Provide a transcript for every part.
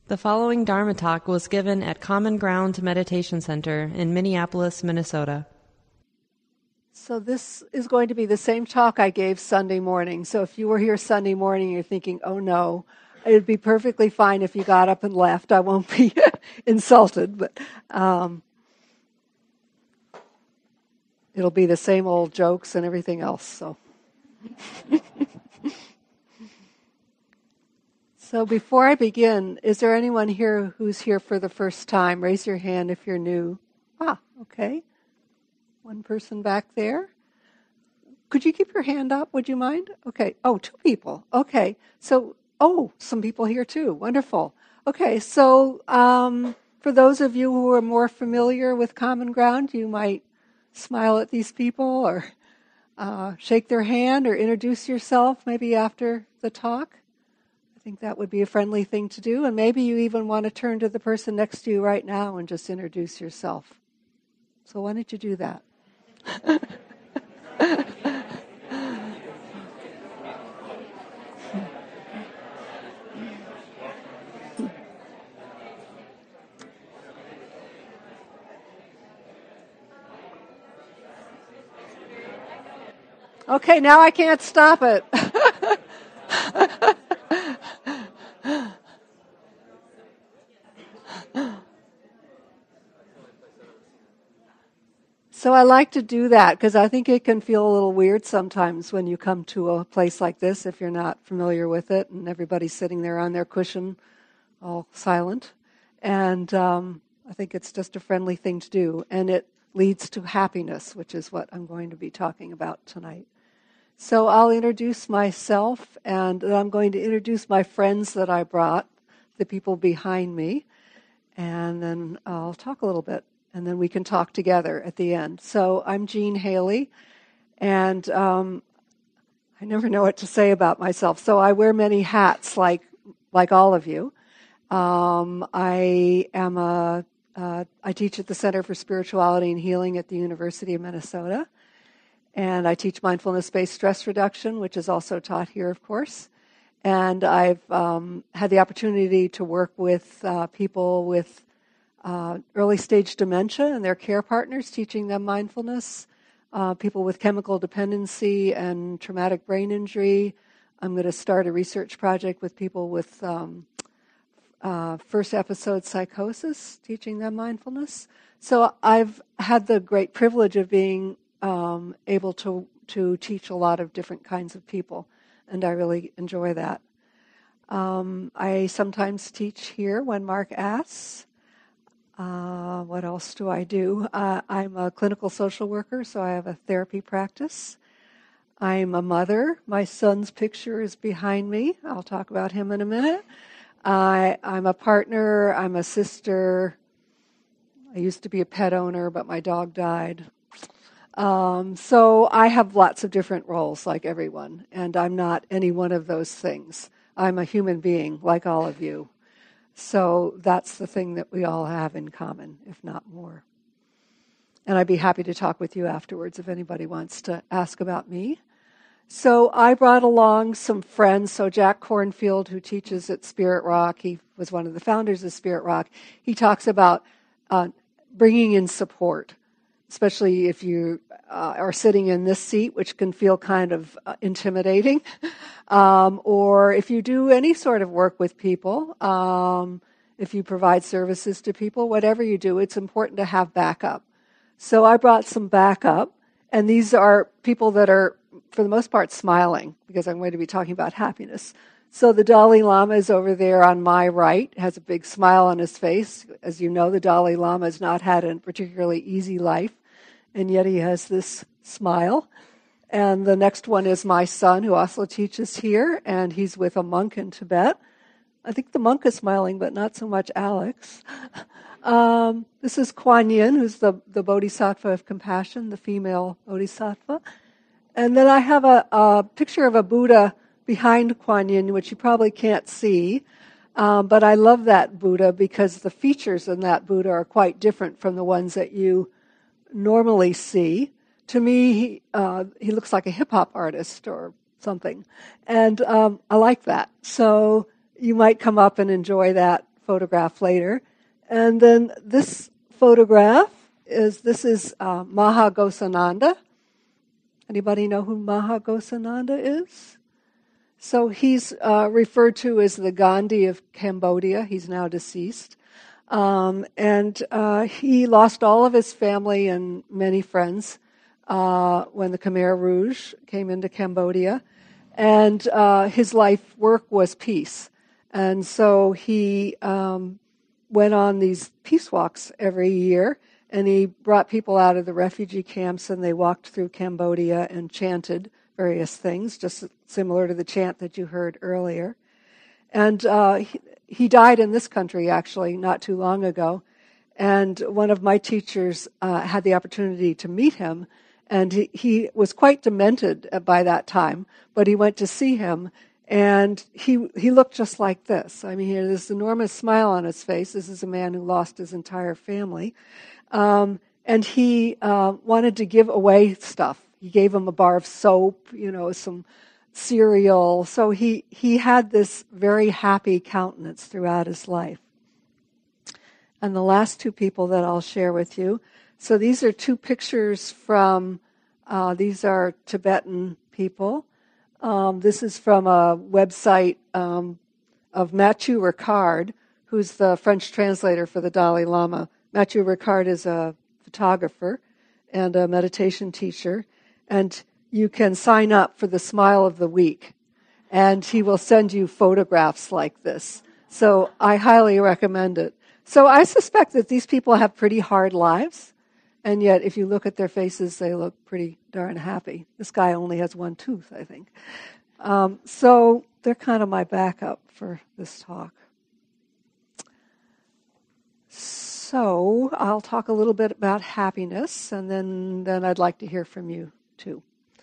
The following Dharma talk was given at Common Ground Meditation Center in Minneapolis, Minnesota. So this is going to be the same talk I gave Sunday morning. So if you were here Sunday morning and you're thinking, oh no, it would be perfectly fine if you got up and left. I won't be insulted, but it'll be the same old jokes and everything else. So before I begin, is there anyone here who's here for the first time? Raise your hand if you're new. Okay. One person back there. Could you keep your hand up? Would you mind? Okay. Oh, two people. Okay. So, some people here too. Wonderful. Okay. So, for those of you who are more familiar with Common Ground, you might smile at these people or shake their hand or introduce yourself maybe after the talk. I think that would be a friendly thing to do. And maybe you even want to turn to the person next to you right now and just introduce yourself. So why don't you do that? Okay, now I can't stop it. So I like to do that because I think it can feel a little weird sometimes when you come to a place like this if you're not familiar with it and everybody's sitting there on their cushion all silent. And I think it's just a friendly thing to do. And it leads to happiness, which is what I'm going to be talking about tonight. So I'll introduce myself, and then I'm going to introduce my friends that I brought, the people behind me, and then I'll talk a little bit, and then we can talk together at the end. So I'm Jean Haley, and I never know what to say about myself, so I wear many hats like all of you. I teach at the Center for Spirituality and Healing at the University of Minnesota. And I teach mindfulness-based stress reduction, which is also taught here, of course. And I've had the opportunity to work with people with early-stage dementia and their care partners, teaching them mindfulness, people with chemical dependency and traumatic brain injury. I'm going to start a research project with people with first episode psychosis, teaching them mindfulness. So I've had the great privilege of being able to teach a lot of different kinds of people, and I really enjoy that. I sometimes teach here when Mark asks. What else do I do? I'm a clinical social worker, so I have a therapy practice. I'm a mother. My son's picture is behind me. I'll talk about him in a minute. I'm a partner. I'm a sister. I used to be a pet owner, but my dog died. So I have lots of different roles like everyone, and I'm not any one of those things. I'm a human being like all of you. So that's the thing that we all have in common, if not more. And I'd be happy to talk with you afterwards if anybody wants to ask about me. So I brought along some friends. So Jack Kornfield, who teaches at Spirit Rock, he was one of the founders of Spirit Rock. He talks about bringing in support, especially if you are sitting in this seat, which can feel kind of intimidating, or if you do any sort of work with people, if you provide services to people, whatever you do, it's important to have backup. So I brought some backup, and these are people that are, for the most part, smiling, because I'm going to be talking about happiness. So the Dalai Lama is over there on my right, has a big smile on his face. As you know, the Dalai Lama has not had a particularly easy life, and yet he has this smile. And the next one is my son, who also teaches here, and he's with a monk in Tibet. I think the monk is smiling, but not so much Alex. This is Kuan Yin, who's the Bodhisattva of compassion, the female Bodhisattva. And then I have a picture of a Buddha behind Kuan Yin, which you probably can't see. But I love that Buddha because the features in that Buddha are quite different from the ones that you normally see. To me, he looks like a hip-hop artist or something. And I like that. So you might come up and enjoy that photograph later. And then this photograph is Maha Ghosananda. Anybody know who Maha Ghosananda is? So he's referred to as the Gandhi of Cambodia. He's now deceased. And he lost all of his family and many friends when the Khmer Rouge came into Cambodia. And his life work was peace. And so he went on these peace walks every year, and he brought people out of the refugee camps, and they walked through Cambodia and chanted various things, just similar to the chant that you heard earlier. And he died in this country, actually, not too long ago. And one of my teachers had the opportunity to meet him, and he was quite demented by that time, but he went to see him, and he looked just like this. I mean, he had this enormous smile on his face. This is a man who lost his entire family. And he wanted to give away stuff. He gave him a bar of soap, some cereal. So he had this very happy countenance throughout his life. And the last two people that I'll share with you. So these are two pictures from, these are Tibetan people. This is from a website of Mathieu Ricard, who's the French translator for the Dalai Lama. Mathieu Ricard is a photographer and a meditation teacher, and you can sign up for the Smile of the Week, and he will send you photographs like this. So I highly recommend it. So I suspect that these people have pretty hard lives, and yet if you look at their faces, they look pretty darn happy. This guy only has one tooth, I think. So they're kind of my backup for this talk. So I'll talk a little bit about happiness, and then I'd like to hear from you too.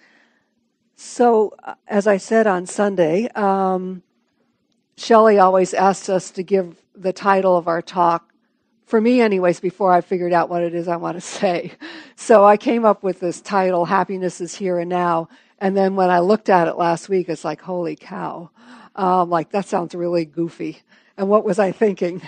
So as I said on Sunday, Shelley always asked us to give the title of our talk, for me anyways, before I figured out what it is I want to say. So I came up with this title, Happiness is Here and Now, and then when I looked at it last week, it's like, holy cow. Like, that sounds really goofy. And what was I thinking?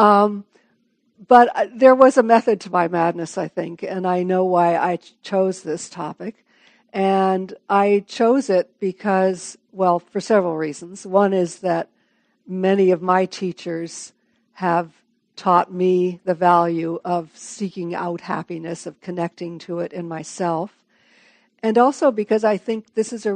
But there was a method to my madness, I think, and I know why I chose this topic. And I chose it because, well, for several reasons. One is that many of my teachers have taught me the value of seeking out happiness, of connecting to it in myself. And also because I think this is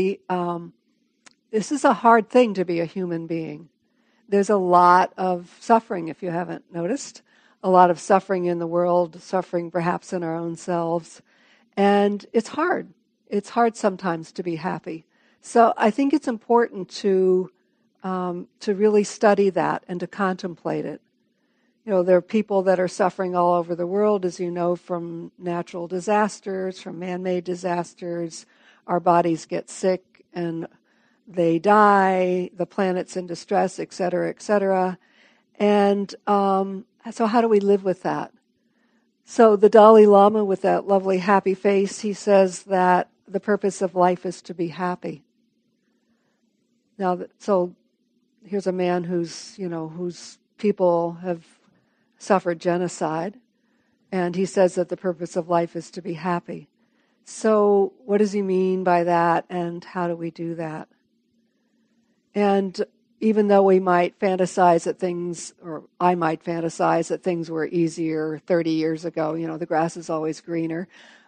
this is a hard thing to be a human being. There's a lot of suffering, if you haven't noticed. A lot of suffering in the world, suffering perhaps in our own selves. And it's hard. It's hard sometimes to be happy. So I think it's important to really study that and to contemplate it. There are people that are suffering all over the world, as you know, from natural disasters, from man-made disasters. Our bodies get sick and they die, the planet's in distress, et cetera, et cetera. And so how do we live with that? So the Dalai Lama, with that lovely happy face, he says that the purpose of life is to be happy. Now, so here's a man whose people have suffered genocide, and he says that the purpose of life is to be happy. So what does he mean by that, and how do we do that? And even though we might fantasize that things, or I might fantasize that things were easier 30 years ago, the grass is always greener,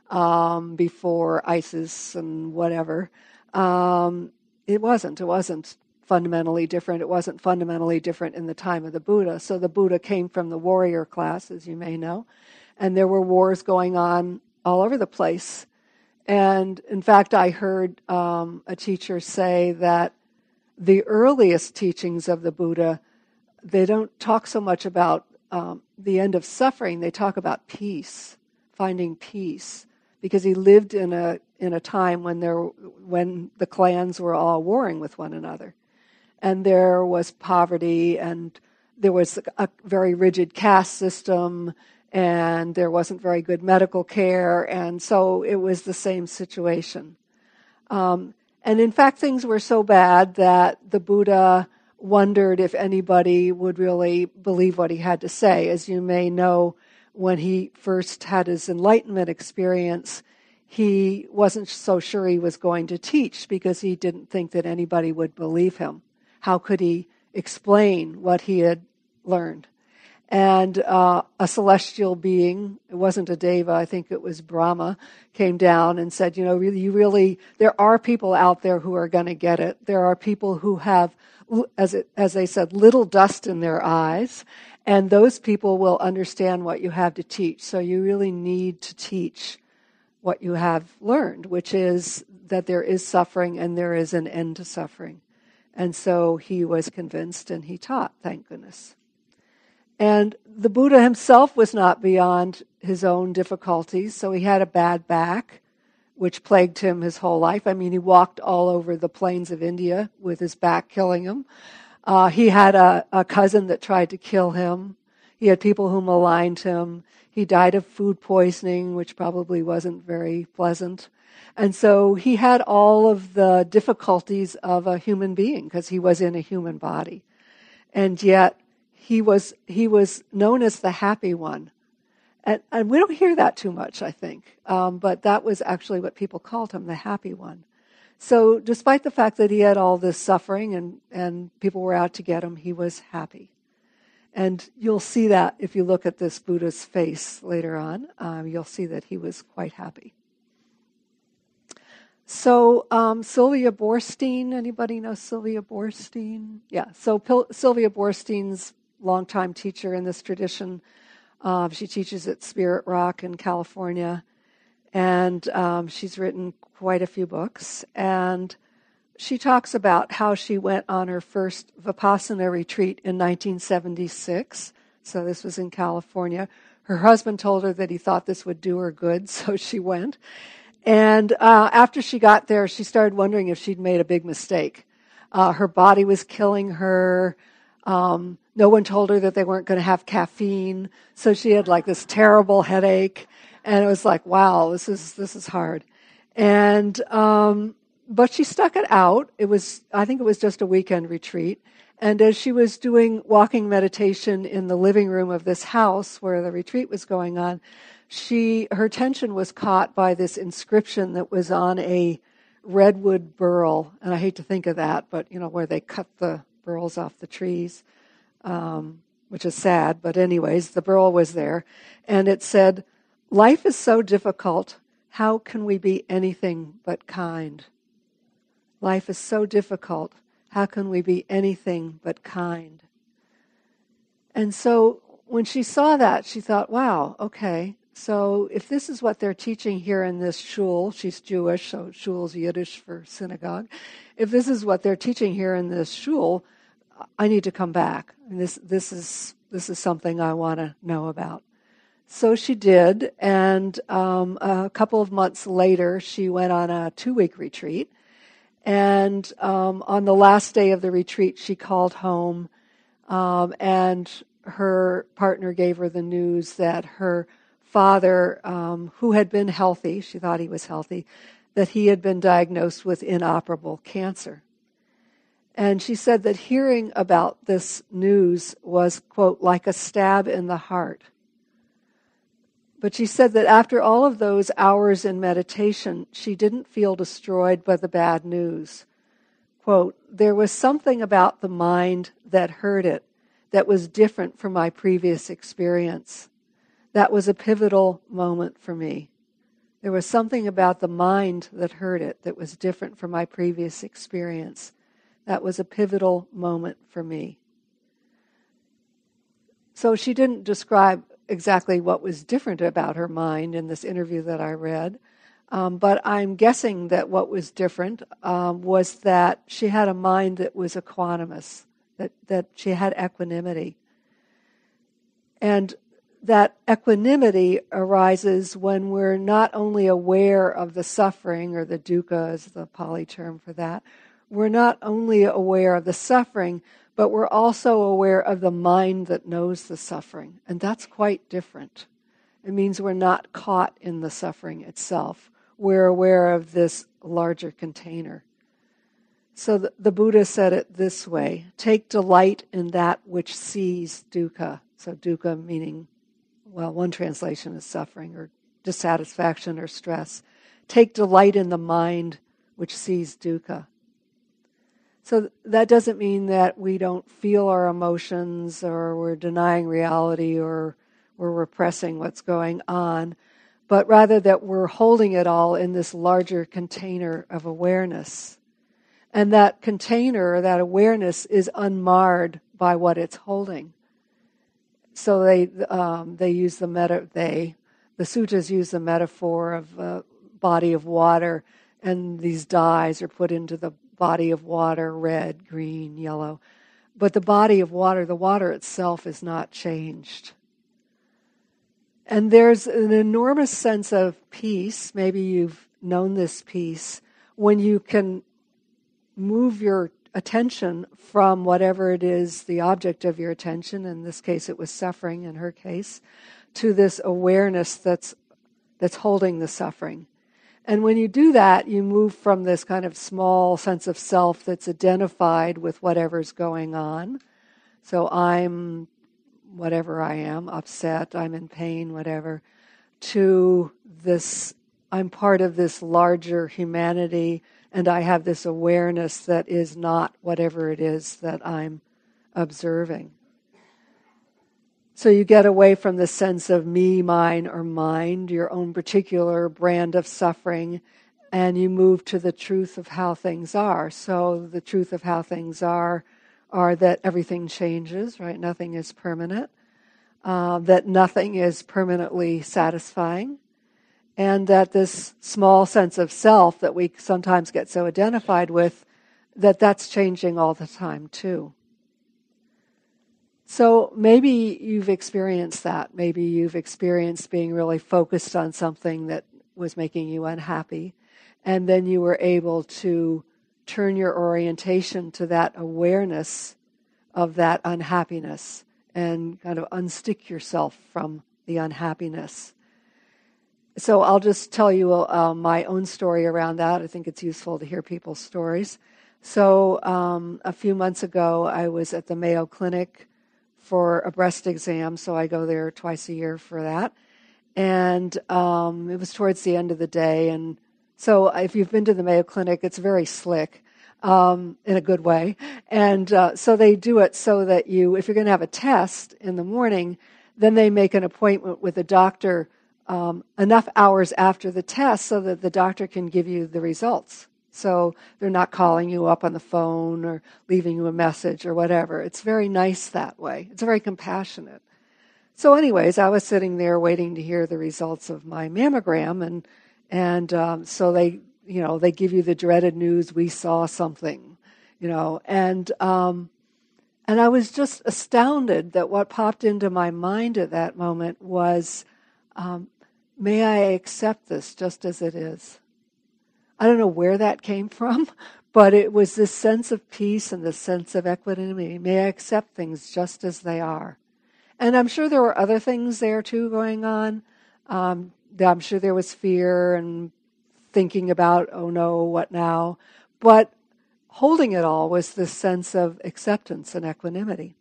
before ISIS and whatever, it wasn't fundamentally different. It wasn't fundamentally different in the time of the Buddha. So the Buddha came from the warrior class, as you may know, and there were wars going on all over the place. And in fact, I heard a teacher say that the earliest teachings of the Buddha, they don't talk so much about the end of suffering. They talk about peace, finding peace, because he lived in a time when the clans were all warring with one another, and there was poverty, and there was a very rigid caste system, and there wasn't very good medical care, and so it was the same situation. And in fact, things were so bad that the Buddha wondered if anybody would really believe what he had to say. As you may know, when he first had his enlightenment experience, he wasn't so sure he was going to teach because he didn't think that anybody would believe him. How could he explain what he had learned? And a celestial being, it wasn't a deva, I think it was Brahma, came down and said, there are people out there who are going to get it. There are people who have, as they said, little dust in their eyes, and those people will understand what you have to teach. So you really need to teach what you have learned, which is that there is suffering and there is an end to suffering. And so he was convinced and he taught, thank goodness. And the Buddha himself was not beyond his own difficulties, so he had a bad back, which plagued him his whole life. I mean, he walked all over the plains of India with his back killing him. He had a cousin that tried to kill him. He had people who maligned him. He died of food poisoning, which probably wasn't very pleasant. And so he had all of the difficulties of a human being because he was in a human body. And yet, he was known as the happy one. And we don't hear that too much, I think. But that was actually what people called him, the happy one. So despite the fact that he had all this suffering and people were out to get him, he was happy. And you'll see that if you look at this Buddha's face later on. You'll see that he was quite happy. So Sylvia Boorstein, anybody know Sylvia Boorstein? Yeah, so Sylvia Boorstein's longtime teacher in this tradition. She teaches at Spirit Rock in California, and she's written quite a few books. And she talks about how she went on her first Vipassana retreat in 1976. So this was in California. Her husband told her that he thought this would do her good, so she went. And after she got there, she started wondering if she'd made a big mistake. Her body was killing her. No one told her that they weren't going to have caffeine, so she had like this terrible headache, and it was like, wow, this is hard. And but she stuck it out. I think it was just a weekend retreat. And as she was doing walking meditation in the living room of this house where the retreat was going on, her attention was caught by this inscription that was on a redwood burl, and I hate to think of that, but where they cut the burls off the trees, which is sad, but anyways, the burl was there, and it said, "Life is so difficult, how can we be anything but kind? Life is so difficult, how can we be anything but kind?" And so when she saw that, she thought, wow, okay, so if this is what they're teaching here in this shul, she's Jewish, so shul's Yiddish for synagogue. If this is what they're teaching here in this shul, I need to come back. And this is something I want to know about. So she did, and a couple of months later, she went on a 2-week retreat. And on the last day of the retreat, she called home, and her partner gave her the news that her father, who had been healthy, she thought he was healthy, that he had been diagnosed with inoperable cancer. And she said that hearing about this news was, quote, like a stab in the heart. But she said that after all of those hours in meditation, she didn't feel destroyed by the bad news. Quote, "There was something about the mind that heard it that was different from my previous experience. That was a pivotal moment for me. There was something about the mind that heard it that was different from my previous experience. That was a pivotal moment for me." So she didn't describe exactly what was different about her mind in this interview that I read, but I'm guessing that what was different was that she had a mind that was equanimous, that she had equanimity. And that equanimity arises when we're not only aware of the suffering, or the dukkha is the Pali term for that, we're not only aware of the suffering, but we're also aware of the mind that knows the suffering. And that's quite different. It means we're not caught in the suffering itself. We're aware of this larger container. So the Buddha said it this way: take delight in that which sees dukkha. So dukkha meaning, well, one translation is suffering or dissatisfaction or stress. Take delight in the mind which sees dukkha. So that doesn't mean that we don't feel our emotions or we're denying reality or we're repressing what's going on, but rather that we're holding it all in this larger container of awareness. And that container, that awareness, is unmarred by what it's holding. So they use the sutras use the metaphor of a body of water, and these dyes are put into the body of water, red, green, yellow. But the body of water, the water itself, is not changed. And there's an enormous sense of peace, maybe you've known this peace, when you can move your attention from whatever it is, the object of your attention, in this case it was suffering in her case, to this awareness that's holding the suffering. And when you do that, you move from this kind of small sense of self that's identified with whatever's going on. So I'm whatever I am, upset, I'm in pain, whatever, to this, I'm part of this larger humanity, and I have this awareness that is not whatever it is that I'm observing. So you get away from the sense of me, mine, or mind, your own particular brand of suffering, and you move to the truth of how things are. So the truth of how things are that everything changes, right? Nothing is permanent, that nothing is permanently satisfying, and that this small sense of self that we sometimes get so identified with, that's changing all the time too. So maybe you've experienced that. Maybe you've experienced being really focused on something that was making you unhappy, and then you were able to turn your orientation to that awareness of that unhappiness and kind of unstick yourself from the unhappiness. So I'll just tell you my own story around that. I think it's useful to hear people's stories. So a few months ago, I was at the Mayo Clinic for a breast exam, so I go there twice a year for that. And it was towards the end of the day. And so if you've been to the Mayo Clinic, it's very slick in a good way. And so they do it so that if you're going to have a test in the morning, then they make an appointment with a doctor enough hours after the test so that the doctor can give you the results. So they're not calling you up on the phone or leaving you a message or whatever. It's very nice that way. It's very compassionate. So anyways, I was sitting there waiting to hear the results of my mammogram, and so they give you the dreaded news, we saw something, and I was just astounded that what popped into my mind at that moment was, may I accept this just as it is? I don't know where that came from, but it was this sense of peace and this sense of equanimity. May I accept things just as they are? And I'm sure there were other things there too going on. I'm sure there was fear and thinking about, oh no, what now? But holding it all was this sense of acceptance and equanimity.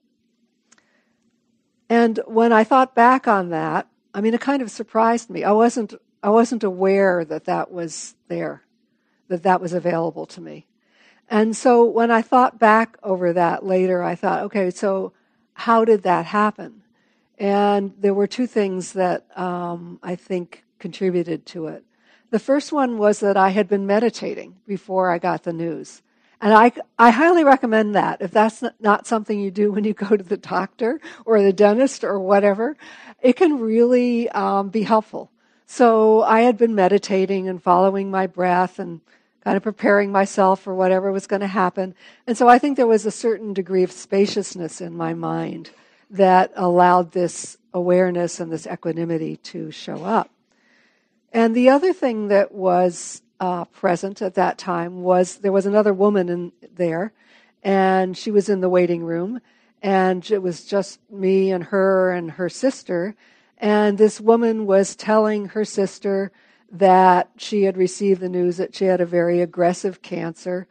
And when I thought back on that, it kind of surprised me. I wasn't aware that was there, that was available to me. And so when I thought back over that later, I thought, okay, so how did that happen? And there were two things that I think contributed to it. The first one was that I had been meditating before I got the news. And I highly recommend that. If that's not something you do when you go to the doctor or the dentist or whatever, it can really be helpful. So I had been meditating and following my breath and kind of preparing myself for whatever was going to happen. And so I think there was a certain degree of spaciousness in my mind that allowed this awareness and this equanimity to show up. And the other thing that was present at that time was there was another woman in there, and she was in the waiting room, and it was just me and her sister. And this woman was telling her sister that she had received the news that she had a very aggressive cancer,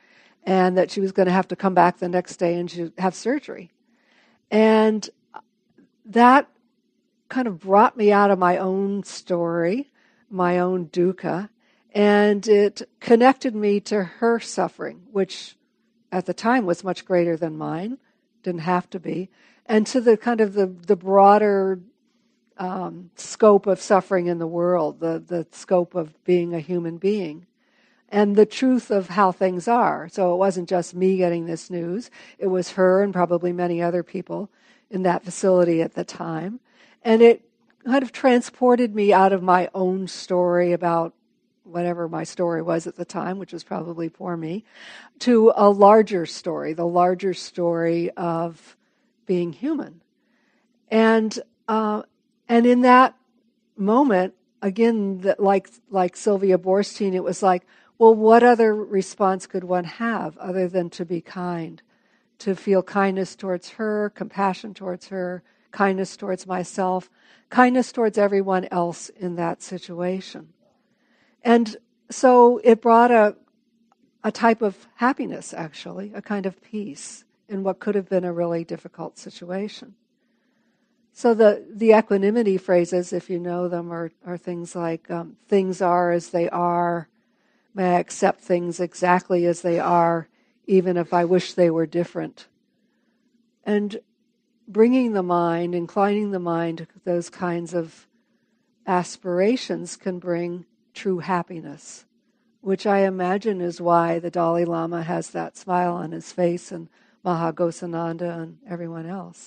and that she was going to have to come back the next day and she'd have surgery. And that kind of brought me out of my own story, my own dukkha, and it connected me to her suffering, which at the time was much greater than mine, didn't have to be, and to the kind of the broader scope of suffering in the world, the scope of being a human being, and the truth of how things are. So it wasn't just me getting this news, it was her and probably many other people in that facility at the time. And it kind of transported me out of my own story about whatever my story was at the time, which was probably poor me, to a larger story, the larger story of being human. And in that moment, again, like Sylvia Boorstein, it was like, well, what other response could one have other than to be kind, to feel kindness towards her, compassion towards her, kindness towards myself, kindness towards everyone else in that situation. And so it brought a type of happiness, actually, a kind of peace in what could have been a really difficult situation. So the equanimity phrases, if you know them, are things like, things are as they are, may I accept things exactly as they are, even if I wish they were different. And bringing the mind, inclining the mind to those kinds of aspirations can bring true happiness, which I imagine is why the Dalai Lama has that smile on his face, and Mahaghosananda and everyone else.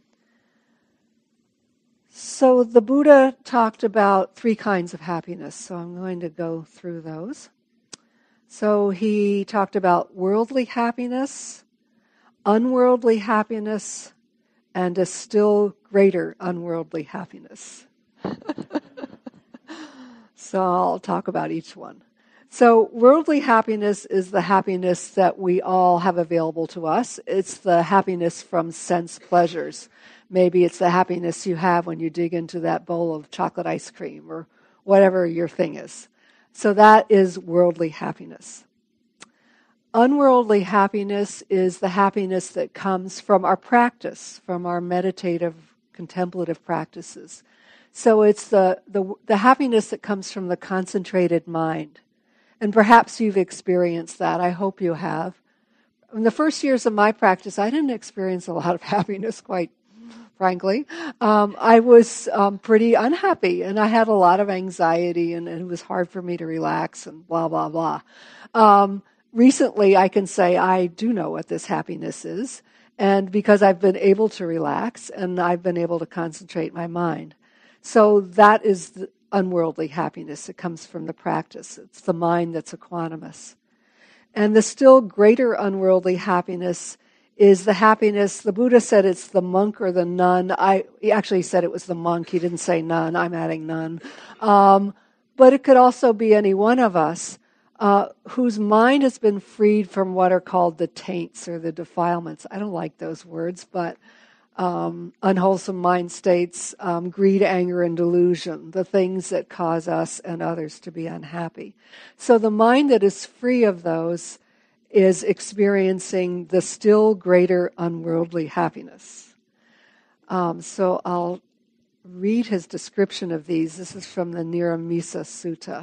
So the Buddha talked about 3 kinds of happiness, so I'm going to go through those. So he talked about worldly happiness, unworldly happiness, and a still greater unworldly happiness. So I'll talk about each one. So worldly happiness is the happiness that we all have available to us. It's the happiness from sense pleasures. Maybe it's the happiness you have when you dig into that bowl of chocolate ice cream or whatever your thing is. So that is worldly happiness. Unworldly happiness is the happiness that comes from our practice, from our meditative, contemplative practices. So it's the happiness that comes from the concentrated mind. And perhaps you've experienced that. I hope you have. In the first years of my practice, I didn't experience a lot of happiness, quite frankly. I was pretty unhappy, and I had a lot of anxiety, and it was hard for me to relax, and blah, blah, blah. Recently, I can say I do know what this happiness is, and because I've been able to relax, and I've been able to concentrate my mind. So that is the unworldly happiness. It comes from the practice. It's the mind that's equanimous. And the still greater unworldly happiness is the happiness, the Buddha said it's the monk or the nun. He actually said it was the monk. He didn't say nun. I'm adding nun. But it could also be any one of us whose mind has been freed from what are called the taints or the defilements. I don't like those words, but unwholesome mind states, greed, anger, and delusion, the things that cause us and others to be unhappy. So the mind that is free of those is experiencing the still greater unworldly happiness. So I'll read his description of these. This is from the Niramisa Sutta.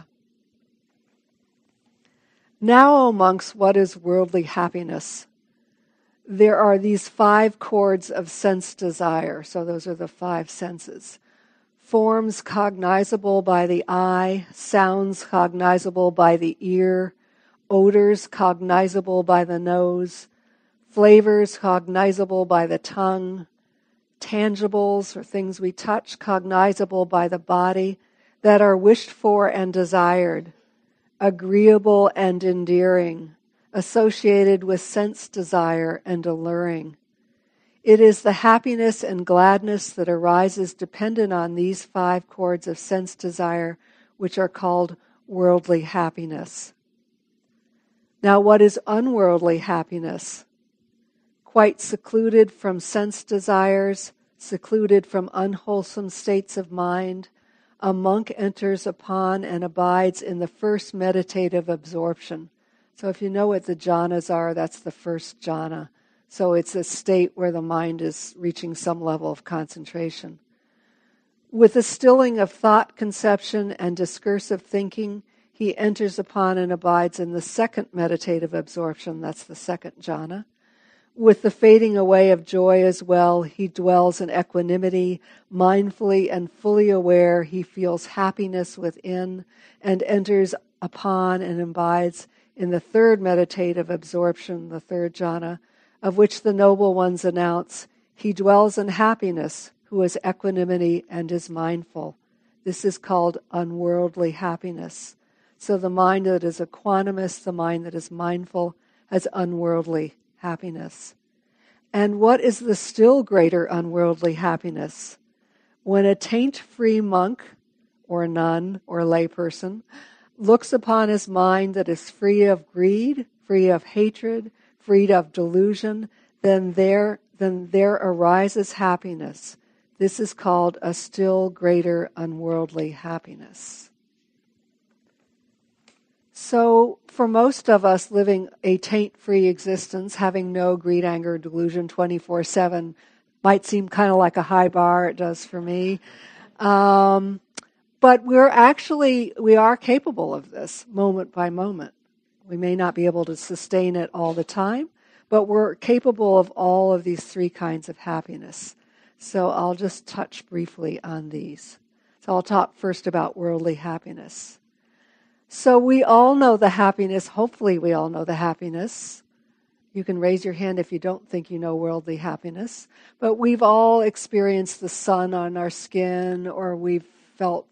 Now, O monks, what is worldly happiness? There are these 5 chords of sense desire. So those are the 5 senses. Forms cognizable by the eye, sounds cognizable by the ear, odors cognizable by the nose, flavors cognizable by the tongue, tangibles or things we touch cognizable by the body that are wished for and desired, agreeable and endearing, associated with sense desire and alluring. It is the happiness and gladness that arises dependent on these 5 chords of sense desire, which are called worldly happiness. Now, what is unworldly happiness? Quite secluded from sense desires, secluded from unwholesome states of mind, a monk enters upon and abides in the first meditative absorption, So if you know what the jhanas are, that's the first jhana. So it's a state where the mind is reaching some level of concentration. With the stilling of thought, conception, and discursive thinking, he enters upon and abides in the second meditative absorption, that's the second jhana. With the fading away of joy as well, he dwells in equanimity, mindfully and fully aware. He feels happiness within and enters upon and abides in the third meditative absorption, the third jhana, of which the noble ones announce, he dwells in happiness, who is equanimity and is mindful. This is called unworldly happiness. So the mind that is equanimous, the mind that is mindful, has unworldly happiness. And what is the still greater unworldly happiness? When a taint-free monk, or nun, or layperson, looks upon his mind that is free of greed, free of hatred, freed of delusion, then there arises happiness. This is called a still greater unworldly happiness. So for most of us living a taint-free existence, having no greed, anger, delusion 24/7 might seem kind of like a high bar. It does for me. But we are capable of this moment by moment. We may not be able to sustain it all the time, but we're capable of all of these three kinds of happiness. So I'll just touch briefly on these. So I'll talk first about worldly happiness. So we all know the happiness, hopefully we all know the happiness. You can raise your hand if you don't think you know worldly happiness. But we've all experienced the sun on our skin, or we've felt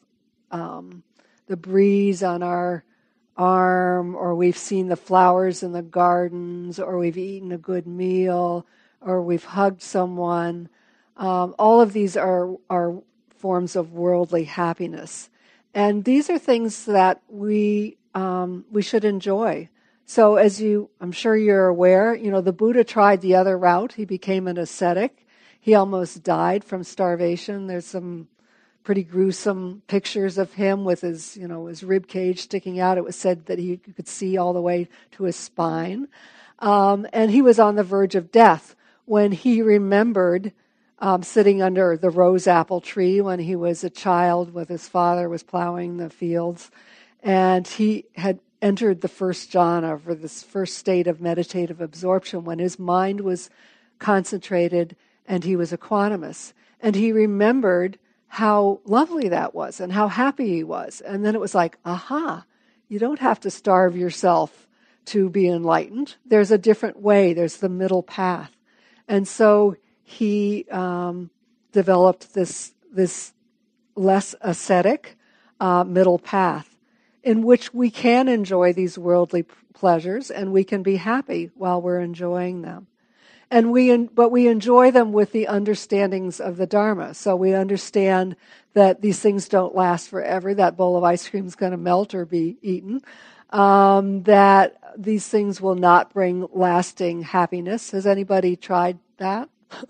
the breeze on our arm, or we've seen the flowers in the gardens, or we've eaten a good meal, or we've hugged someone. All of these are forms of worldly happiness. And these are things that we should enjoy. So I'm sure you're aware, the Buddha tried the other route. He became an ascetic. He almost died from starvation. There's some pretty gruesome pictures of him with his rib cage sticking out. It was said that you could see all the way to his spine. And he was on the verge of death when he remembered sitting under the rose apple tree when he was a child with his father, was plowing the fields. And he had entered the first jhana, for this first state of meditative absorption, when his mind was concentrated and he was equanimous. And he remembered how lovely that was and how happy he was. And then it was like, aha, you don't have to starve yourself to be enlightened. There's a different way. There's the middle path. And so he developed this less ascetic middle path in which we can enjoy these worldly pleasures and we can be happy while we're enjoying them. But we enjoy them with the understandings of the Dharma. So we understand that these things don't last forever, that bowl of ice cream is going to melt or be eaten, that these things will not bring lasting happiness. Has anybody tried that?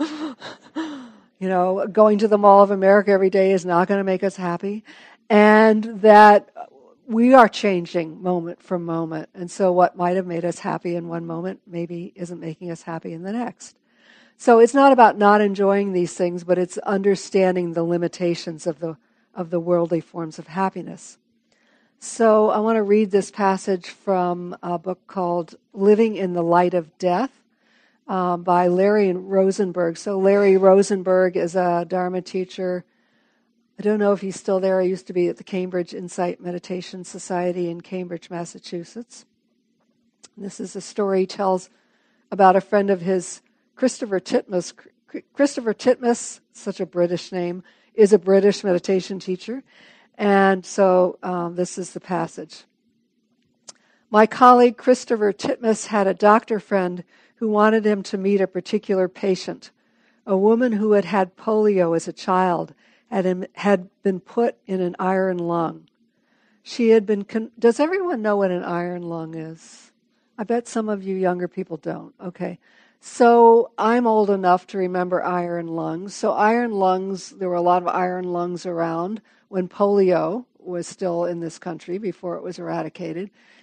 Going to the Mall of America every day is not going to make us happy. And that we are changing moment from moment. And so what might have made us happy in one moment maybe isn't making us happy in the next. So it's not about not enjoying these things, but it's understanding the limitations of the worldly forms of happiness. So I want to read this passage from a book called Living in the Light of Death by Larry Rosenberg. So Larry Rosenberg is a Dharma teacher. I don't know if he's still there. He used to be at the Cambridge Insight Meditation Society in Cambridge, Massachusetts. This is a story he tells about a friend of his, Christopher Titmuss. Christopher Titmuss, such a British name, is a British meditation teacher. And so this is the passage. My colleague Christopher Titmuss had a doctor friend who wanted him to meet a particular patient, a woman who had had polio as a child, had been put in an iron lung. She had been... Does everyone know what an iron lung is? I bet some of you younger people don't. Okay. So I'm old enough to remember iron lungs. So iron lungs, there were a lot of iron lungs around when polio was still in this country before it was eradicated.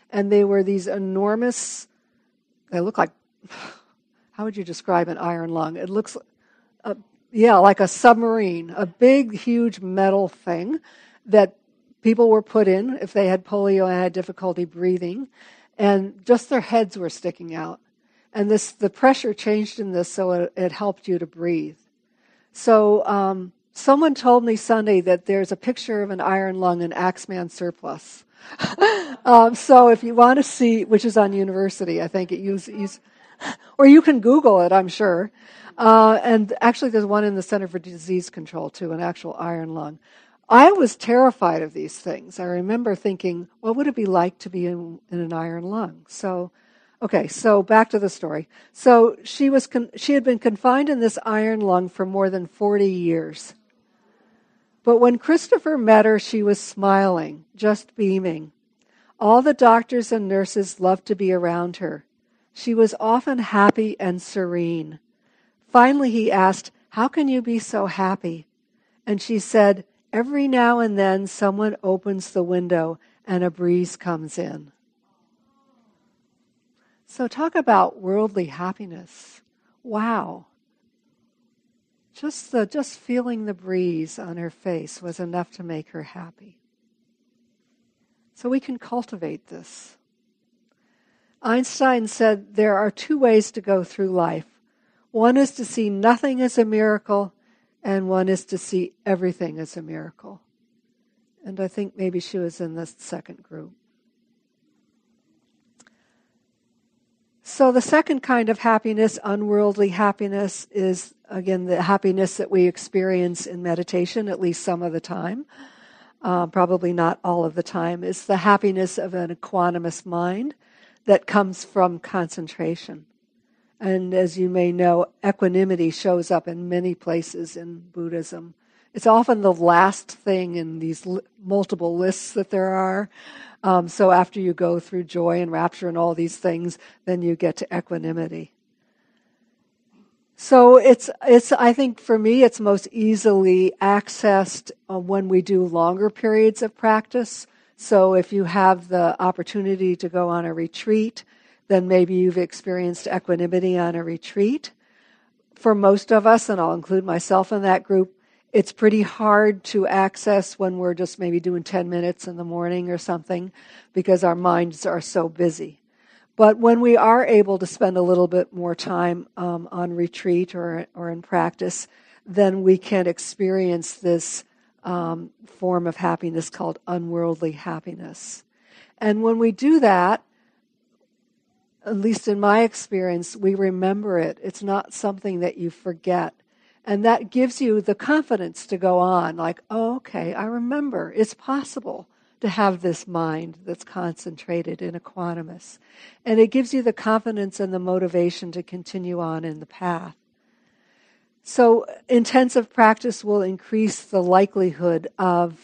And they were these enormous, they look like, how would you describe an iron lung? It looks, like a submarine, a big, huge metal thing that people were put in if they had polio and had difficulty breathing, and just their heads were sticking out. And the pressure changed in this, so it helped you to breathe. So someone told me Sunday that there's a picture of an iron lung in Axeman Surplus. So if you want to see, which is on University, I think it uses, or you can Google it, I'm sure. And actually there's one in the Center for Disease Control too, an actual iron lung. I was terrified of these things. I remember thinking, what would it be like to be in an iron lung? So back to the story. So she had been confined in this iron lung for more than 40 years. But when Christopher met her, she was smiling, just beaming. All the doctors and nurses loved to be around her. She was often happy and serene. Finally, he asked, "How can you be so happy?" And she said, "Every now and then someone opens the window and a breeze comes in." So talk about worldly happiness. Wow. Just feeling the breeze on her face was enough to make her happy. So we can cultivate this. Einstein said there are two ways to go through life. One is to see nothing as a miracle, and one is to see everything as a miracle. And I think maybe she was in the second group. So the second kind of happiness, unworldly happiness, is, again, the happiness that we experience in meditation, at least some of the time, probably not all of the time, is the happiness of an equanimous mind that comes from concentration. And as you may know, equanimity shows up in many places in Buddhism. It's often the last thing in these multiple lists that there are. So after you go through joy and rapture and all these things, then you get to equanimity. So it's I think for me, it's most easily accessed when we do longer periods of practice. So if you have the opportunity to go on a retreat, then maybe you've experienced equanimity on a retreat. For most of us, and I'll include myself in that group, it's pretty hard to access when we're just maybe doing 10 minutes in the morning or something because our minds are so busy. But when we are able to spend a little bit more time on retreat or in practice, then we can experience this form of happiness called unworldly happiness. And when we do that, at least in my experience, we remember it. It's not something that you forget. And that gives you the confidence to go on, like, oh, okay, I remember. It's possible to have this mind that's concentrated in equanimous. And it gives you the confidence and the motivation to continue on in the path. So intensive practice will increase the likelihood of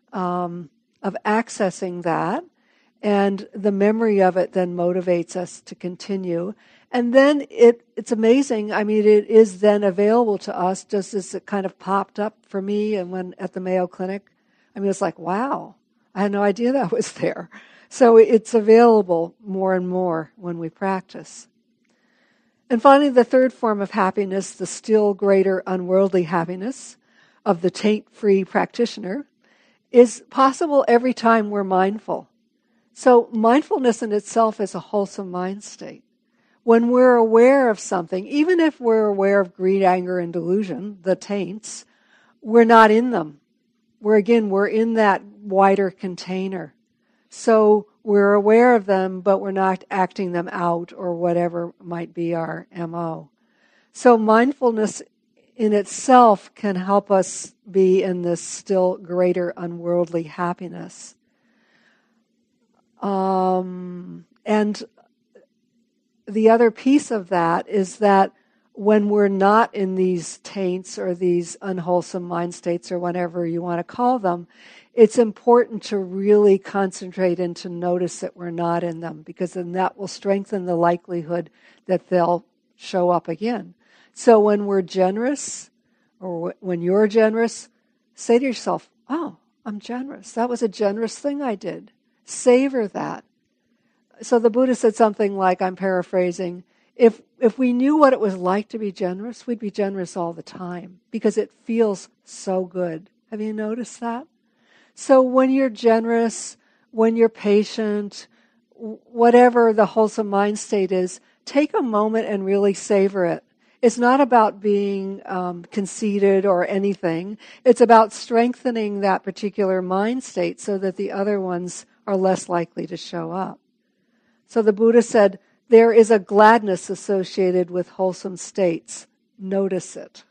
accessing that, and the memory of it then motivates us to continue. And then it's amazing. I mean, it is then available to us just as it kind of popped up for me and when at the Mayo Clinic. I mean, it's like, wow, I had no idea that was there. So it's available more and more when we practice. And finally, the third form of happiness, the still greater unworldly happiness of the taint-free practitioner, is possible every time we're mindful. So mindfulness in itself is a wholesome mind state. When we're aware of something, even if we're aware of greed, anger, and delusion, the taints, we're not in them. We're in that wider container. So we're aware of them, but we're not acting them out or whatever might be our MO. So mindfulness in itself can help us be in this still greater unworldly happiness. And the other piece of that is that when we're not in these taints or these unwholesome mind states or whatever you want to call them, it's important to really concentrate and to notice that we're not in them, because then that will strengthen the likelihood that they'll show up again. So when we're generous, or when you're generous, say to yourself, oh, I'm generous. That was a generous thing I did. Savor that. So the Buddha said something like, I'm paraphrasing, if we knew what it was like to be generous, we'd be generous all the time because it feels so good. Have you noticed that? So when you're generous, when you're patient, whatever the wholesome mind state is, take a moment and really savor it. It's not about being conceited or anything. It's about strengthening that particular mind state so that the other ones are less likely to show up. So the Buddha said, there is a gladness associated with wholesome states. Notice it.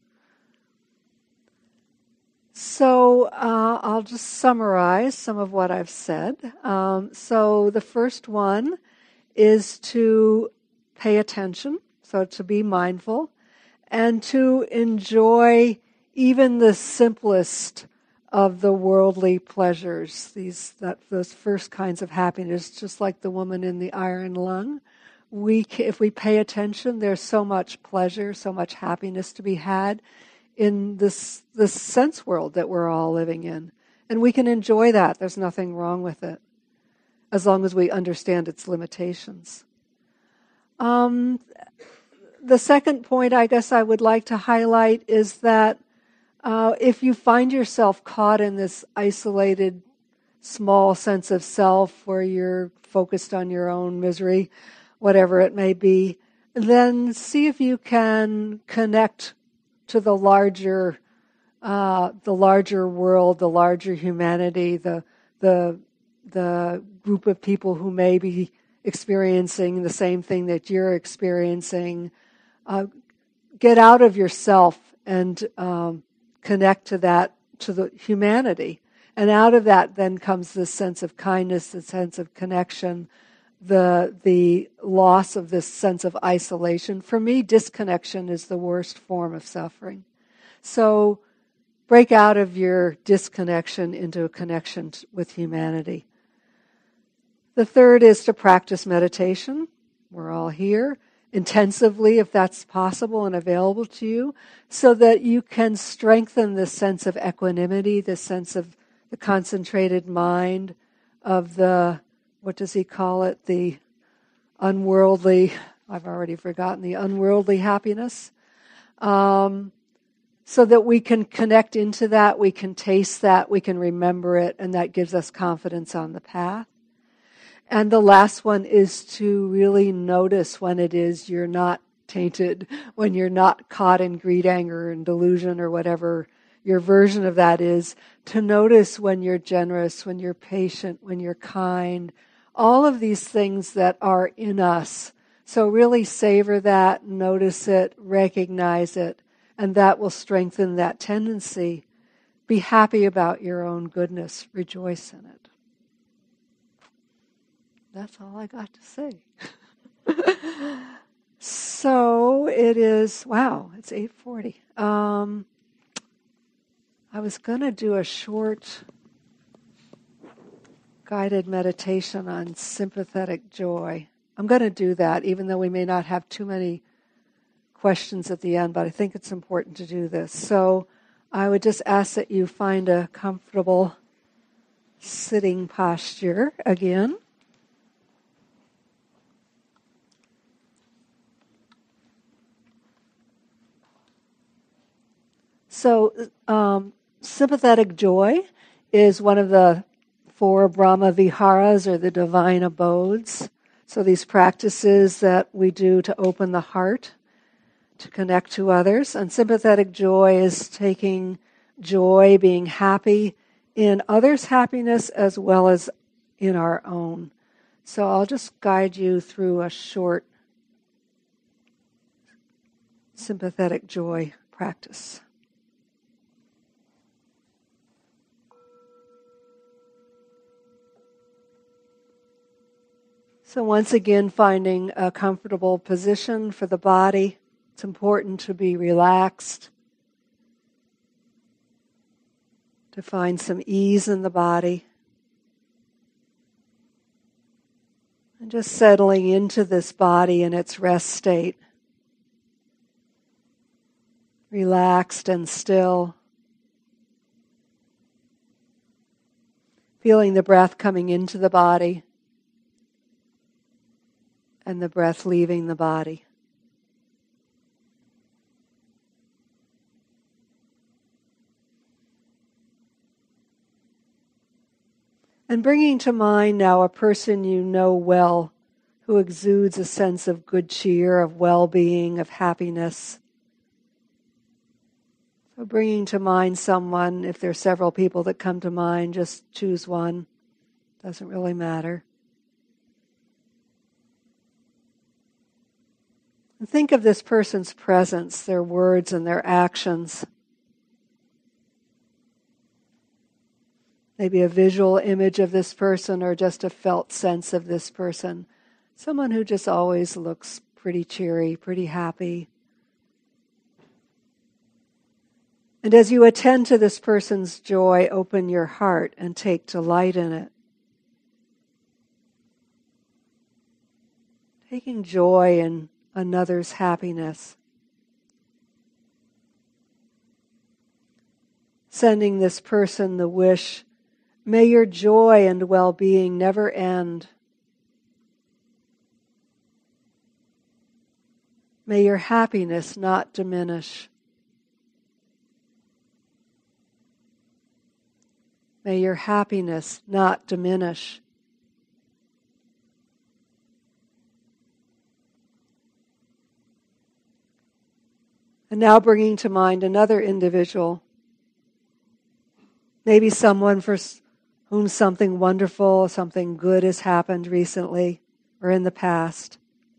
So I'll just summarize some of what I've said. So the first one is to pay attention, so to be mindful, and to enjoy even the simplest of the worldly pleasures, those first kinds of happiness, just like the woman in the iron lung. If we pay attention, there's so much pleasure, so much happiness to be had in this sense world that we're all living in. And we can enjoy that. There's nothing wrong with it, as long as we understand its limitations. The second point I guess I would like to highlight is that if you find yourself caught in this isolated, small sense of self where you're focused on your own misery, whatever it may be, then see if you can connect to the larger world, the larger humanity, the group of people who may be experiencing the same thing that you're experiencing. Get out of yourself and connect to that, to the humanity. And out of that then comes this sense of kindness, the sense of connection, the loss of this sense of isolation. For me, disconnection is the worst form of suffering. So break out of your disconnection into a connection with humanity. The third is to practice meditation. We're all here intensively, if that's possible and available to you, so that you can strengthen the sense of equanimity, the sense of the concentrated mind, of the, what does he call it, the unworldly, I've already forgotten, the unworldly happiness, so that we can connect into that, we can taste that, we can remember it, and that gives us confidence on the path. And the last one is to really notice when it is you're not tainted, when you're not caught in greed, anger, and delusion, or whatever your version of that is, to notice when you're generous, when you're patient, when you're kind, all of these things that are in us. So really savor that, notice it, recognize it, and that will strengthen that tendency. Be happy about your own goodness, rejoice in it. That's all I got to say. So it is, wow, it's 8:40. I was going to do a short guided meditation on sympathetic joy. I'm going to do that, even though we may not have too many questions at the end, but I think it's important to do this. So I would just ask that you find a comfortable sitting posture again. So sympathetic joy is one of the 4 Brahma Viharas, or the divine abodes. So these practices that we do to open the heart, to connect to others. And sympathetic joy is taking joy, being happy in others' happiness as well as in our own. So I'll just guide you through a short sympathetic joy practice. So once again, finding a comfortable position for the body. It's important to be relaxed, to find some ease in the body. And just settling into this body in its rest state. Relaxed and still. Feeling the breath coming into the body. and the breath leaving the body. And bringing to mind now a person you know well who exudes a sense of good cheer, of well-being, of happiness. So bringing to mind someone, if there are several people that come to mind, just choose one. Doesn't really matter. And think of this person's presence, their words and their actions. Maybe a visual image of this person or just a felt sense of this person. Someone who just always looks pretty cheery, pretty happy. And as you attend to this person's joy, open your heart and take delight in it. Taking joy in another's happiness. Sending this person the wish, may your joy and well-being never end. May your happiness not diminish. May your happiness not diminish. And now bringing to mind another individual, maybe someone for whom something wonderful, something good has happened recently or in the past.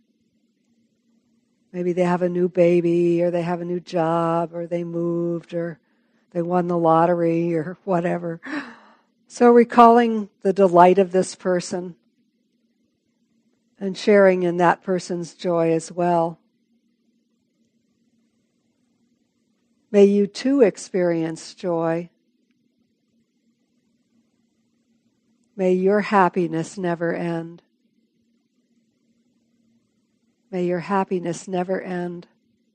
Maybe they have a new baby, or they have a new job, or they moved, or they won the lottery, or whatever. So recalling the delight of this person and sharing in that person's joy as well. May you too experience joy. May your happiness never end. May your happiness never end.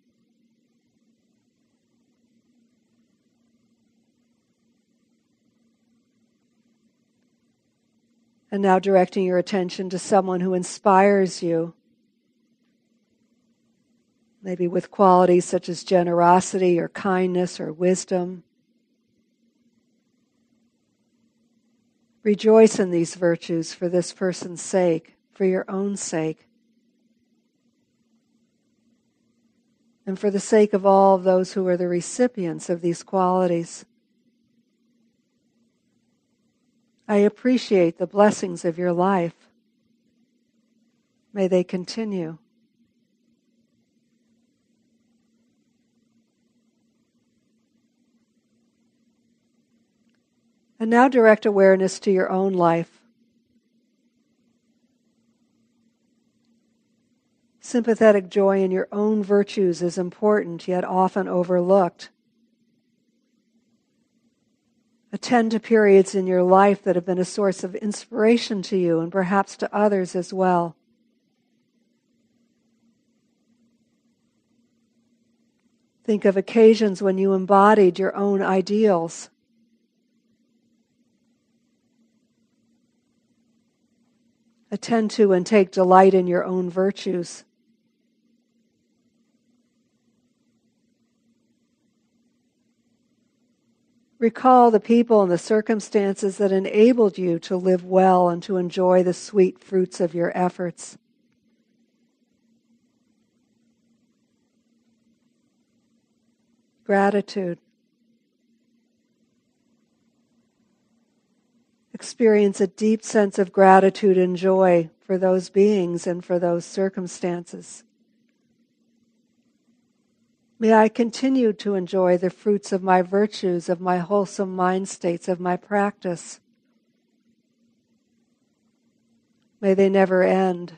And now directing your attention to someone who inspires you, maybe with qualities such as generosity or kindness or wisdom. Rejoice in these virtues for this person's sake, for your own sake, and for the sake of all of those who are the recipients of these qualities. I appreciate the blessings of your life. May they continue. And now direct awareness to your own life. Sympathetic joy in your own virtues is important, yet often overlooked. Attend to periods in your life that have been a source of inspiration to you and perhaps to others as well. Think of occasions when you embodied your own ideals. Attend to and take delight in your own virtues. Recall the people and the circumstances that enabled you to live well and to enjoy the sweet fruits of your efforts. Gratitude. Experience a deep sense of gratitude and joy for those beings and for those circumstances. May I continue to enjoy the fruits of my virtues, of my wholesome mind states, of my practice. May they never end.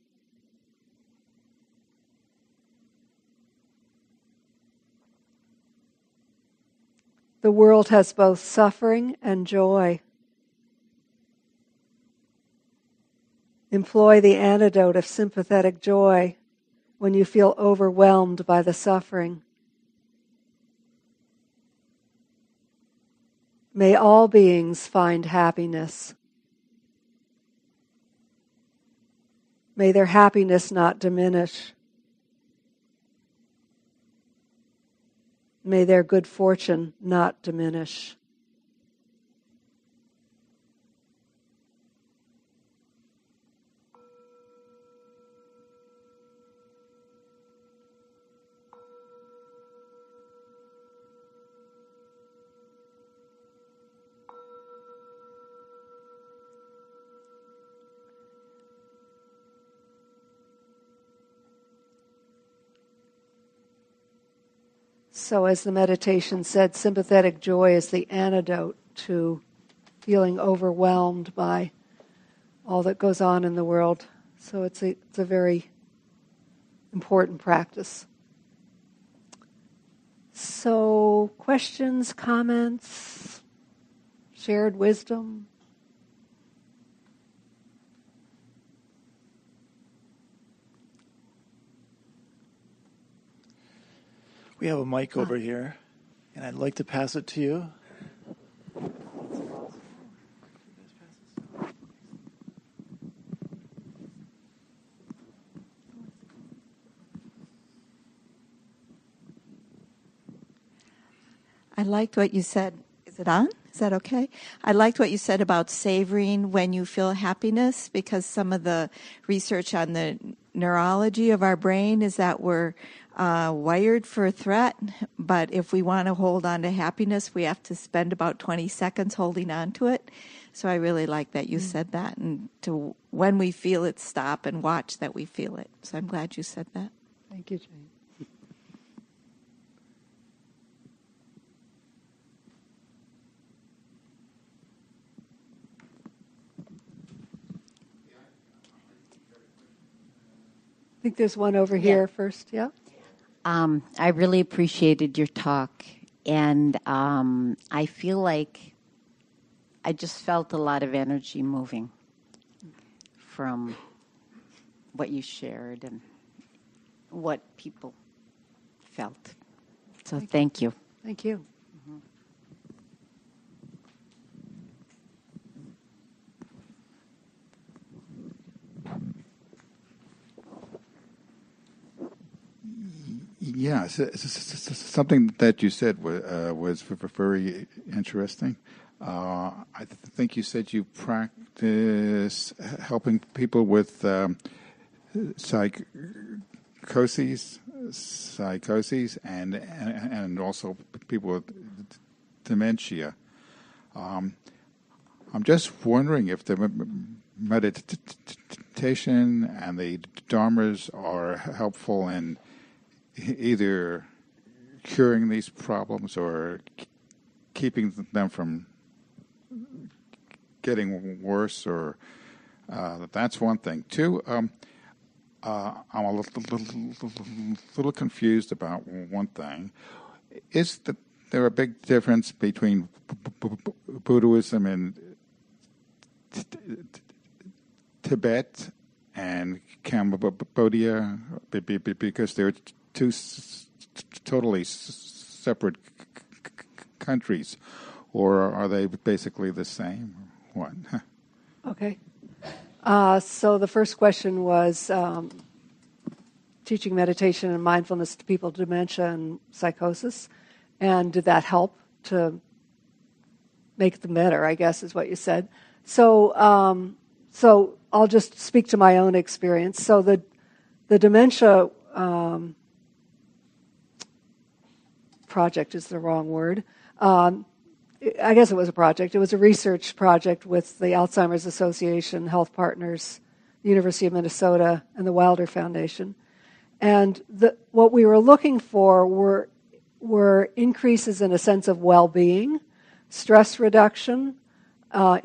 The world has both suffering and joy. Employ the antidote of sympathetic joy when you feel overwhelmed by the suffering. May all beings find happiness. May their happiness not diminish. May their good fortune not diminish. So as the meditation said, sympathetic joy is the antidote to feeling overwhelmed by all that goes on in the world. So it's a very important practice. So questions, comments, shared wisdom? We have a mic over here, and I'd like to pass it to you. I liked what you said. Is it on? Is that okay? I liked what you said about savoring when you feel happiness, because some of the research on the neurology of our brain is that we're wired for a threat, but if we want to hold on to happiness, we have to spend about 20 seconds holding on to it. So I really like that you said that, and to when we feel it, stop and watch that we feel it. So I'm glad you said that. Thank you, Jane. I think there's one over here first, yeah? I really appreciated your talk, and I feel like I just felt a lot of energy moving from what you shared and what people felt. So thank you. Thank you. Yeah, something that you said was very interesting. I think you said you practice helping people with psychoses, and also people with dementia. I'm just wondering if the meditation and the dharmas are helpful in either curing these problems or keeping them from getting worse, or that's one thing. Two, I'm a little confused about one thing. Is that there a big difference between Buddhism in Tibet and Cambodia, because they're two totally separate countries, or are they basically the same one? Okay. So the first question was teaching meditation and mindfulness to people with dementia and psychosis, and did that help to make them better, I guess is what you said. So I'll just speak to my own experience. So the dementia project is the wrong word. I guess it was a project. It was a research project with the Alzheimer's Association, Health Partners, the University of Minnesota, and the Wilder Foundation. And what we were looking for were increases in a sense of well-being, stress reduction, a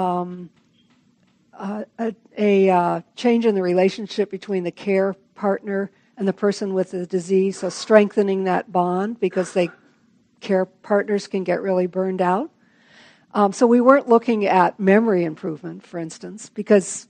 change in the relationship between the care partner and the person with the disease, so strengthening that bond, because care partners can get really burned out. So we weren't looking at memory improvement, for instance, because,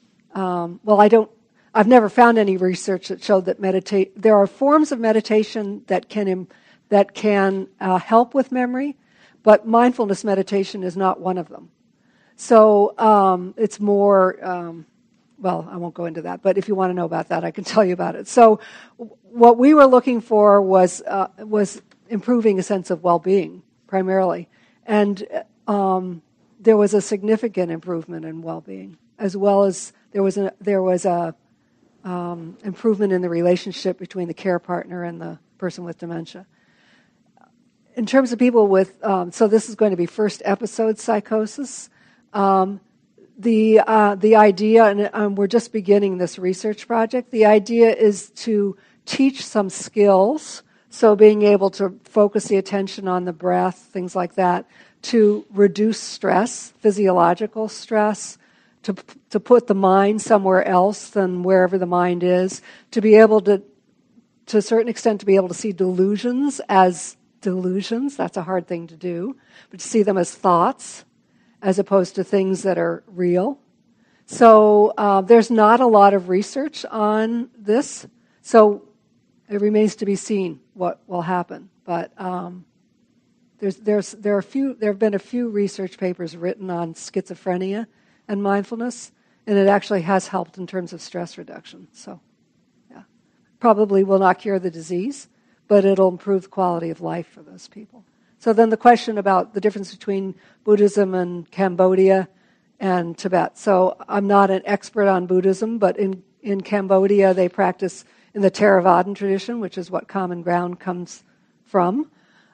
I've never found any research that showed that there are forms of meditation that can help with memory, but mindfulness meditation is not one of them. So it's more well, I won't go into that, but if you want to know about that, I can tell you about it. So what we were looking for was improving a sense of well-being, primarily. And there was a significant improvement in well-being, as well as there was a improvement in the relationship between the care partner and the person with dementia. In terms of people with, so this is going to be first episode psychosis. The idea, and we're just beginning this research project, the idea is to teach some skills, so being able to focus the attention on the breath, things like that, to reduce stress, physiological stress, to put the mind somewhere else than wherever the mind is, to be able to a certain extent, to be able to see delusions as delusions. That's a hard thing to do, but to see them as thoughts as opposed to things that are real. So there's not a lot of research on this, so it remains to be seen what will happen. But there have been a few research papers written on schizophrenia and mindfulness, and it actually has helped in terms of stress reduction. So, yeah, probably will not cure the disease, but it'll improve the quality of life for those people. So then the question about the difference between Buddhism and Cambodia and Tibet. So I'm not an expert on Buddhism, but in Cambodia they practice in the Theravadan tradition, which is what Common Ground comes from.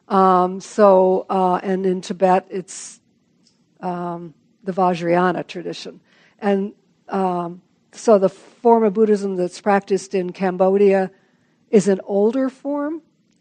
And in Tibet it's the Vajrayana tradition. And so the form of Buddhism that's practiced in Cambodia is an older form.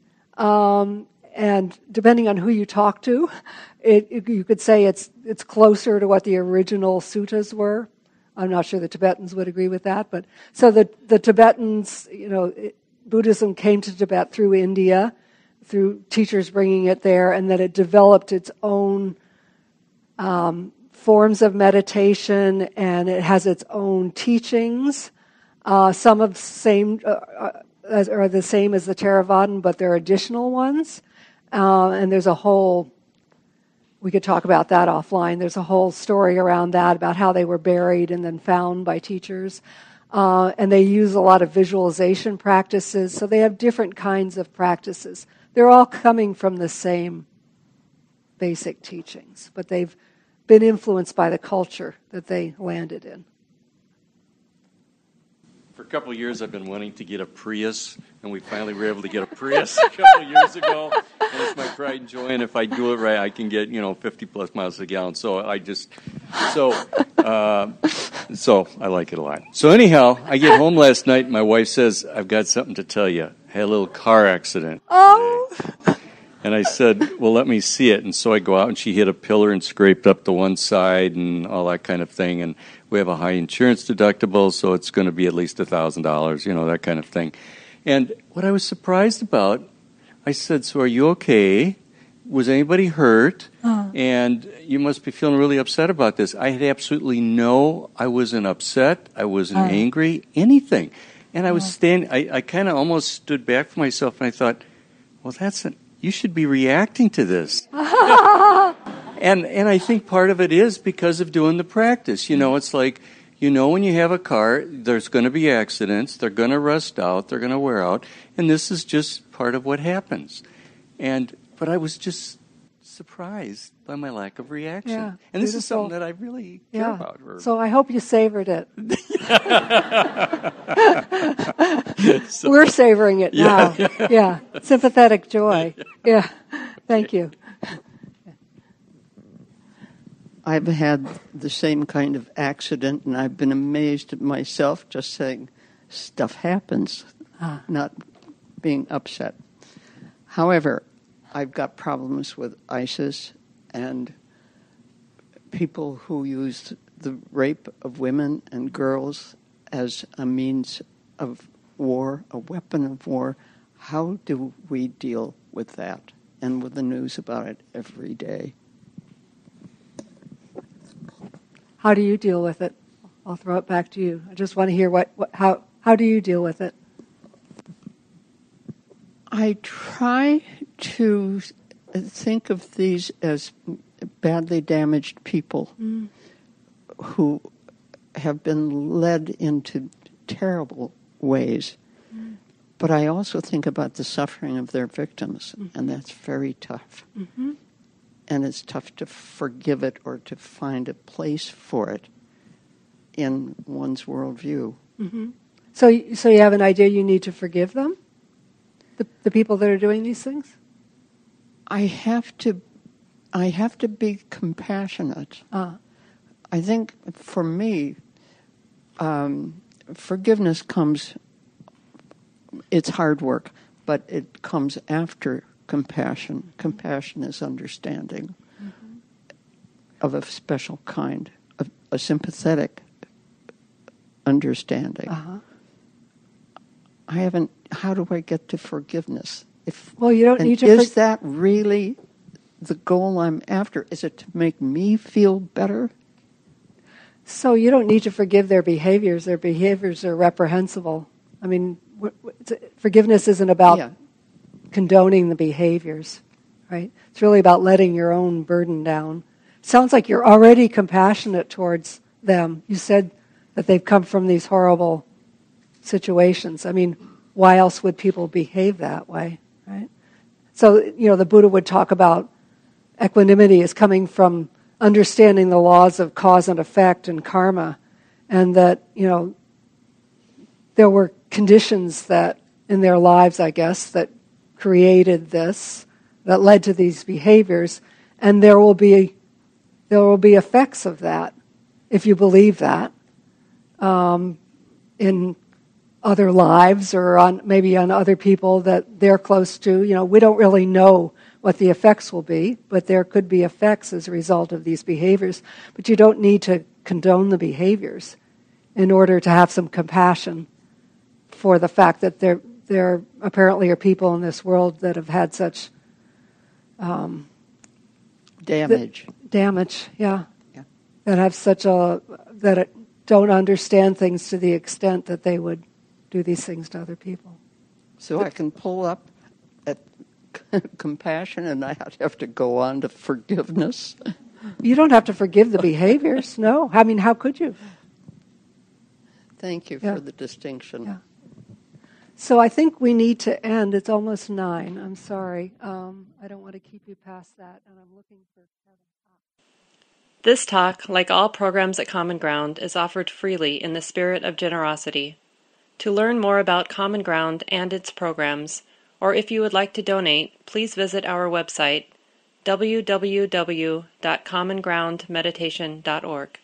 And depending on who you talk to, you could say it's closer to what the original suttas were. I'm not sure the Tibetans would agree with that, but so the Tibetans, Buddhism came to Tibet through India, through teachers bringing it there, and that it developed its own forms of meditation, and it has its own teachings. Some of the same are the same as the Theravadan, but there are additional ones. And there's a whole, we could talk about that offline, there's a whole story around that, about how they were buried and then found by teachers. And they use a lot of visualization practices, so they have different kinds of practices. They're all coming from the same basic teachings, but they've been influenced by the culture that they landed in. For a couple of years, I've been wanting to get a Prius, and we finally were able to get a Prius a couple of years ago. And it's my pride and joy, and if I do it right, I can get 50 plus miles a gallon. So I like it a lot. So anyhow, I get home last night, and my wife says, "I've got something to tell you. I had a little car accident." Oh. And I said, "Well, let me see it." And so I go out, and she hit a pillar and scraped up to one side and all that kind of thing. And we have a high insurance deductible, so it's going to be at least $1,000, that kind of thing. And what I was surprised about, I said, "So are you okay? Was anybody hurt? And you must be feeling really upset about this." I had absolutely I wasn't upset, I wasn't angry, anything. And I was standing, I kind of almost stood back for myself, and I thought, well, you should be reacting to this. And I think part of it is because of doing the practice. It's like, when you have a car, there's going to be accidents, they're going to rust out, they're going to wear out, and this is just part of what happens. But I was just surprised by my lack of reaction. Yeah, and this is something that I really care about. So I hope you savored it. We're savoring it now. Yeah. Sympathetic joy. Yeah. Thank you. I've had the same kind of accident, and I've been amazed at myself just saying, stuff happens, not being upset. However, I've got problems with ISIS and people who use the rape of women and girls as a means of war, a weapon of war. How do we deal with that and with the news about it every day? How do you deal with it? I'll throw it back to you. I just want to hear how do you deal with it? I try to think of these as badly damaged people who have been led into terrible ways. But I also think about the suffering of their victims, and that's very tough. And it's tough to forgive it or to find a place for it in one's worldview. So you have an idea you need to forgive them? The people that are doing these things? I have to be compassionate. I think for me, forgiveness comes, it's hard work, but it comes after compassion. Compassion is understanding of a special kind, a sympathetic understanding. How do I get to forgiveness? You don't need to. Is that really the goal I'm after? Is it to make me feel better? So you don't need to forgive their behaviors. Their behaviors are reprehensible. I mean, forgiveness isn't about condoning the behaviors, right? It's really about letting your own burden down. Sounds like you're already compassionate towards them. You said that they've come from these horrible situations. I mean, why else would people behave that way, right? So, the Buddha would talk about equanimity as coming from understanding the laws of cause and effect and karma, and that, there were conditions that in their lives, I guess, that created this, that led to these behaviors, and there will be effects of that, if you believe that, in other lives or maybe on other people that they're close to. We don't really know what the effects will be, but there could be effects as a result of these behaviors. But you don't need to condone the behaviors in order to have some compassion for the fact that there apparently are people in this world that have had such damage. That have that don't understand things to the extent that they would do these things to other people. So I can pull up at compassion and I have to go on to forgiveness. You don't have to forgive the behaviors, no. I mean, how could you? Thank you for the distinction. Yeah. So I think we need to end. It's almost 9. I'm sorry. I don't want to keep you past that, and I'm looking for Kevin. This talk, like all programs at Common Ground, is offered freely in the spirit of generosity. To learn more about Common Ground and its programs, or if you would like to donate, please visit our website, www.commongroundmeditation.org.